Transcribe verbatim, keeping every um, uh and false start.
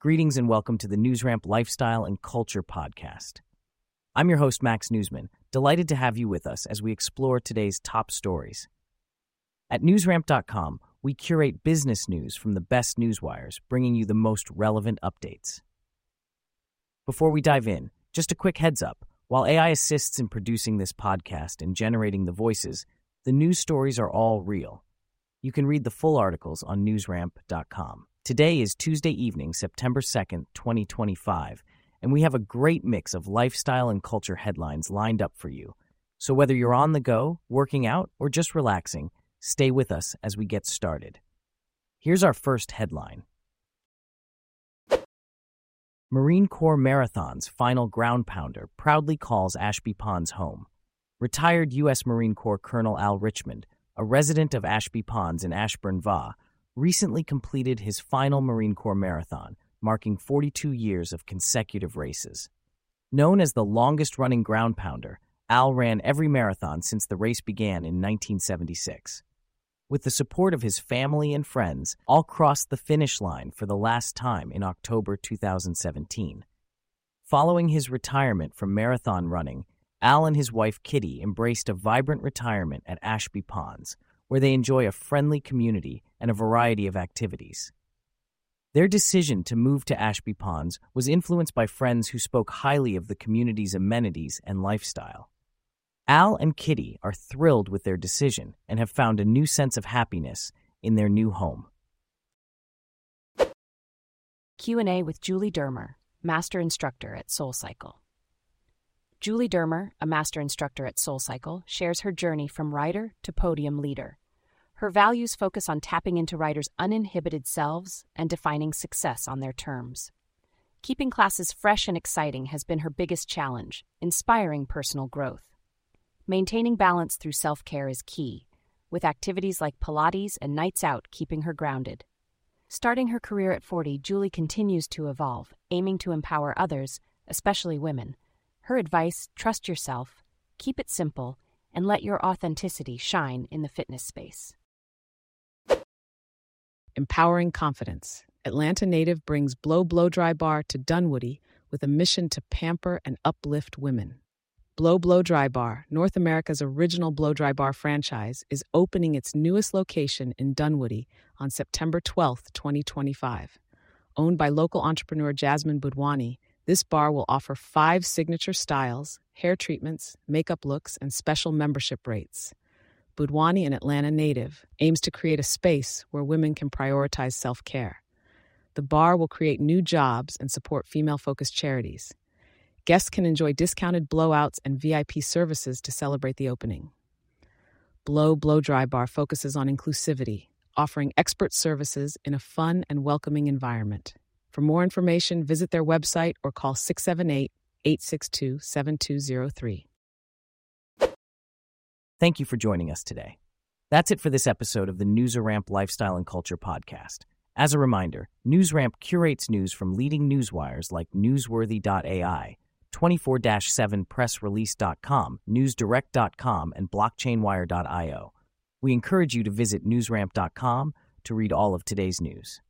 Greetings and welcome to the NewsRamp Lifestyle and Culture Podcast. I'm your host, Max Newsman, delighted to have you with us as we explore today's top stories. At newsramp dot com, we curate business news from the best newswires, bringing you the most relevant updates. Before we dive in, just a quick heads up. While A I assists in producing this podcast and generating the voices, the news stories are all real. You can read the full articles on newsramp dot com. Today is Tuesday evening, September second, twenty twenty-five, and we have a great mix of lifestyle and culture headlines lined up for you. So whether you're on the go, working out, or just relaxing, stay with us as we get started. Here's our first headline. Marine Corps Marathon's final ground pounder proudly calls Ashby Ponds home. Retired U S Marine Corps Colonel Al Richmond, a resident of Ashby Ponds in Ashburn, V A, recently completed his final Marine Corps marathon, marking forty-two years of consecutive races. Known as the longest-running ground pounder, Al ran every marathon since the race began in nineteen seventy-six. With the support of his family and friends, Al crossed the finish line for the last time in October two thousand seventeen. Following his retirement from marathon running, Al and his wife Kitty embraced a vibrant retirement at Ashby Ponds, where they enjoy a friendly community and a variety of activities. Their decision to move to Ashby Ponds was influenced by friends who spoke highly of the community's amenities and lifestyle. Al and Kitty are thrilled with their decision and have found a new sense of happiness in their new home. Q and A with Julie Dermer, Master Instructor at SoulCycle. Julie Dermer, a Master Instructor at SoulCycle, shares her journey from rider to podium leader. Her values focus on tapping into riders' uninhibited selves and defining success on their terms. Keeping classes fresh and exciting has been her biggest challenge, inspiring personal growth. Maintaining balance through self-care is key, with activities like Pilates and nights out keeping her grounded. Starting her career at forty, Julie continues to evolve, aiming to empower others, especially women. Her advice: trust yourself, keep it simple, and let your authenticity shine in the fitness space. Empowering confidence. Atlanta native brings Blow Blow Dry Bar to Dunwoody with a mission to pamper and uplift women. Blow Blow Dry Bar, North America's original blow-dry bar franchise, is opening its newest location in Dunwoody on September twelfth, twenty twenty-five. Owned by local entrepreneur Jasmine Budwani, this bar will offer five signature styles, hair treatments, makeup looks, and special membership rates. Budwani, an Atlanta native, aims to create a space where women can prioritize self-care. The bar will create new jobs and support female-focused charities. Guests can enjoy discounted blowouts and V I P services to celebrate the opening. Blow Blow Dry Bar focuses on inclusivity, offering expert services in a fun and welcoming environment. For more information, visit their website or call six seven eight, eight six two, seven two zero three. Thank you for joining us today. That's it for this episode of the NewsRamp Lifestyle and Culture Podcast. As a reminder, NewsRamp curates news from leading newswires like newsworthy dot A I, twenty-four seven press release dot com, news direct dot com, and blockchain wire dot io. We encourage you to visit newsramp dot com to read all of today's news.